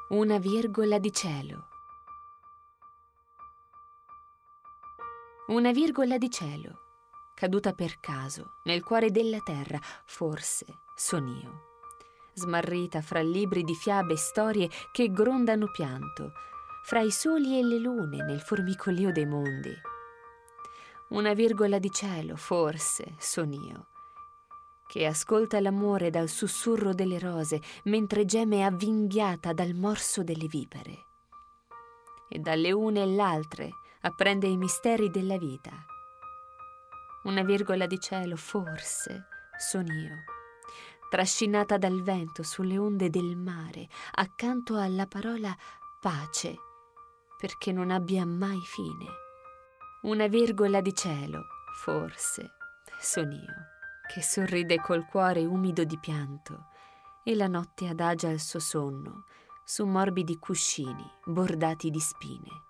Una virgola di cielo. Una virgola di cielo, caduta per caso nel cuore della terra, forse son io, smarrita fra libri di fiabe e storie che grondano pianto, fra i soli e le lune nel formicolio dei mondi. Una virgola di cielo, forse son io, che ascolta l'amore dal sussurro delle rose mentre geme avvinghiata dal morso delle vipere. E dalle une e l'altre apprende i misteri della vita. Una virgola di cielo, forse son io, trascinata dal vento sulle onde del mare, accanto alla parola pace, perché non abbia mai fine. Una virgola di cielo, forse son io, che sorride col cuore umido di pianto e la notte adagia il suo sonno su morbidi cuscini bordati di spine.